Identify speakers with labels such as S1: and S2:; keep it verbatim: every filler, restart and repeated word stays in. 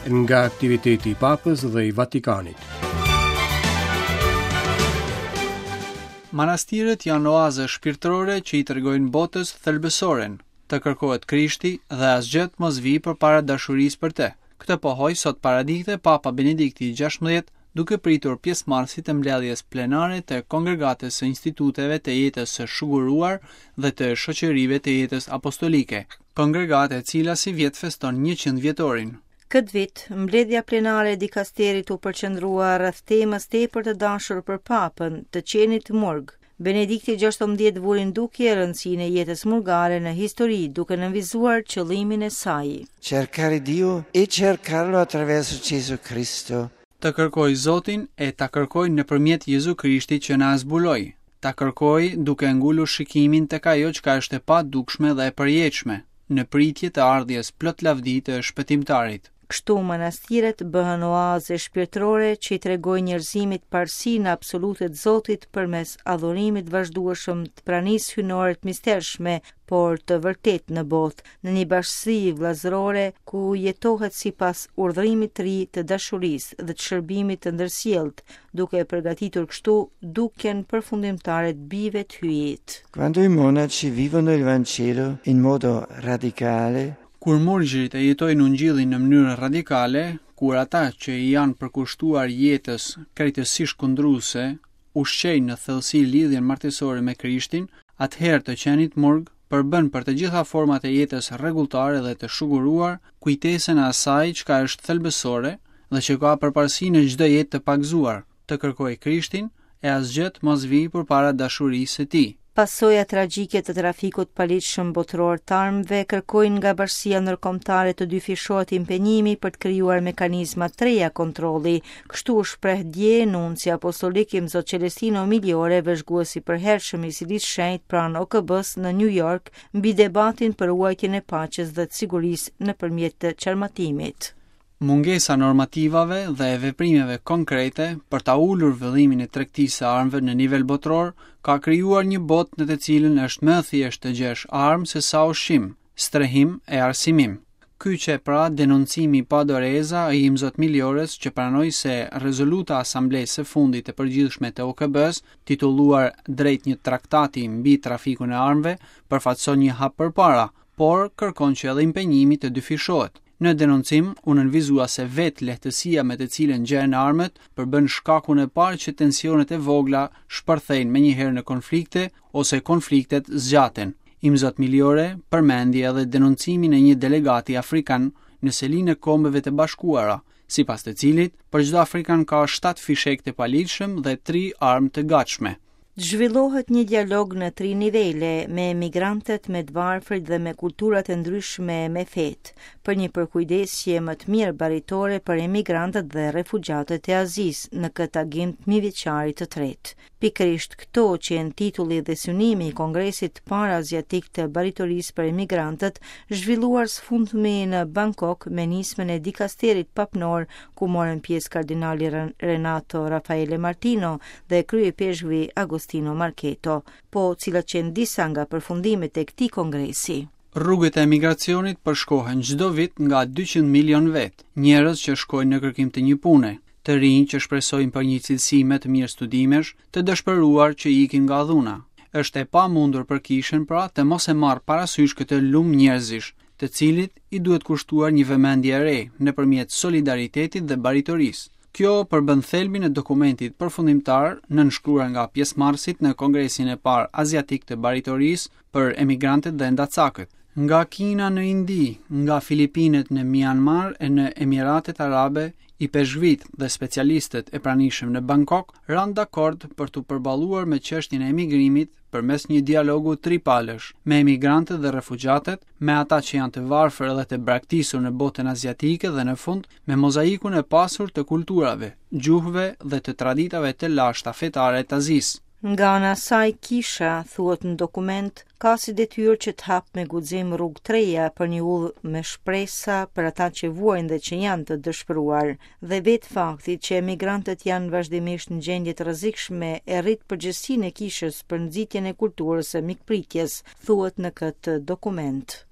S1: nga aktiviteti i Papës dhe i Vatikanit.
S2: Manastiret janë oaze shpirtërore që i tregojnë botës thelbësoren, të kërkohet Krishti dhe asgjë mos vi përpara dashurisë për te. Këtë pohoi sot paradikte Papa Benedikti gjashtëdhjetë, duke pritur pjesëmarrësit e mbledhjes plenare të kongregates së instituteve të jetës së shuguruar dhe të shoqërive të jetës apostolike, kongregate e cila si vjet feston njëqind vjetorin.
S3: Këtë vit, mbledhja plenare e dikasterit u përqendrua rreth temës tepër të dashur për Papën, të qenit murg. Benedikti gjashtëdhjetë vuri ndukje rëndësinë e jetës murgare në histori, duke nënvizuar qëllimin e saj.
S4: Cercare Dio e cercarlo attraverso Gesù Cristo.
S2: Të kërkoj Zotin e ta kërkoj nëpërmjet Jezu Krishtit që na zbuloi. Ta kërkoj duke ngulur shikimin tek ajo çka është e padukshme dhe e përjetshme, në pritje të ardhjes plot lavdi të shpëtimtarit.
S3: Kështu manastiret bëhen oaze shpirtërore që i tregojnë njerëzimit parsinë absolute të Zotit përmes adhurimit vazhdueshëm të pranisë hynore të mistershme, por të vërtet në botë, në një bashkësi vllazërore ku jetohet sipas urdhërimit të ri të dashurisë dhe të shërbimit të ndërsjellët, duke përgatitur kështu dukjen përfundimtare të bijve të hyjit.
S4: Quando i monaci vivono il Vangelo in modo radicale,
S2: kur murgjrit e jetojnë ungjillin në mënyrë radikale, kur ata që i janë përkushtuar jetës krejtësisht kundruese, ushqejnë në thellësi lidhjen martësore me Krishtin, atëherë të qenit murg përbën për të gjitha format e jetës rregulltare dhe të shuguruar kujtesën e asaj çka është thelbësore dhe që ka përparësi në çdo jetë të pagzuar, të kërkojë Krishtin e asgjë mos vi përpara dashurisë së tij.
S3: Pasoja tragjike të trafikut paligjshëm botëror të armëve kërkojnë nga Bashkia Ndërkombëtare të dyfishohet impenjimi për të krijuar mekanizma të reja kontrolli. Kështu u shpreh dje nunci apostolik i Zot Celestino Miliore, vëzhguesi përhershëm i Sirisë së Shenjtë pranë O K B-s në New York, mbi debatin për ruajtjen e paqes dhe të sigurisë nëpërmjet të qarmatimit.
S2: Mungesa normativave dhe e veprimeve konkrete për ta ulur vëllimin e tregtisë së armëve në nivel botror ka krijuar një botë në të cilën është më thjesht të gjesh armë se sa ushqim, strehim e arsimim. Ky që pra denoncimi pa doreza i Zot Miliores që pranoi se rezoluta asamblesë së fundit e përgjithshme të O K B-s, titulluar drejt një traktati mbi trafikun e armëve, përfaqëson një hap përpara, por kërkon që edhe impenjimi të dyfishohet. Në denoncim, u nënvizua se vetë lehtësia me të cilën gjehen armët përbën shkakun e parë që tensionet e vogla shpërthejnë menjëherë në konflikte ose konfliktet zgjaten. Zot Miliore përmendi edhe denoncimin e një delegati afrikan në selinë e Kombeve të Bashkuara, sipas të cilit për çdo afrikan ka shtatë fishek të paligjshëm dhe tri armë të gatshme.
S3: Zhvillohet një dialog në tri nivele me emigrantët, me të varfrit dhe me kulturat e ndryshme me fetë, për një përkujdesje më të mirë baritore për emigrantët dhe refugjatët e Azisë në këtë agim të mijëvjeçari të tretë. Pikërisht këto që janë titulli dhe synimi i Kongresit Para-Aziatik të Baritorisë për Emigrantët, zhvilluar sfundmi në Bangkok me nismën e dikasterit papnor, ku morën pjesë kardinali Renato Raffaele Martino dhe kryepeshkvi Agostino Marcheto, po cilat qenë disa nga përfundimet e këtij kongresi.
S2: Rrugët e emigracionit përshkohen çdo vit nga dyqind milion vet, njerëz që shkojnë në kërkim të një pune, të rinj që shpresojnë për një cilësi më të mirë studimesh, të dëshpëruar që ikin nga dhuna. Është e pamundur për kishën pra të mos e marrë parasysh këtë lumë njerëzish, të cilit i duhet kushtuar një vëmendje e re nëpërmjet solidaritetit dhe baritorisë. Kjo përbën thelbin e dokumentit përfundimtar nënshkruar nga pjesëmarrësit në Kongresin e parë Aziatik të Baritorisë për emigrantët dhe ndacakët. Nga Kina në Indi, nga Filipinet në Myanmar e në Emiratet Arabe, i peshkvit dhe specialistët e pranishëm në Bangkok ranë dakord për të përballuar me çështjen e emigrimit përmes një dialogu tripalësh me emigrantët dhe refugjatët, me ata që janë të varfër dhe të braktisur në botën aziatike dhe në fund me mozaikun e pasur të kulturave, gjuhëve dhe të traditave të lashta fetare të Azisë.
S3: Nga ana saj kisha, thuhet në dokument, ka si detyrë që të hap me guxim rrugë të reja për një udhë me shpresa për ata që vuajnë dhe që janë të dëshpëruar, dhe vetë fakti që emigrantët janë vazhdimisht në gjendje të rrezikshme e rrit përgjegjësinë e kishës për nxitjen e kulturës së mikpritjes, thuhet në këtë dokument.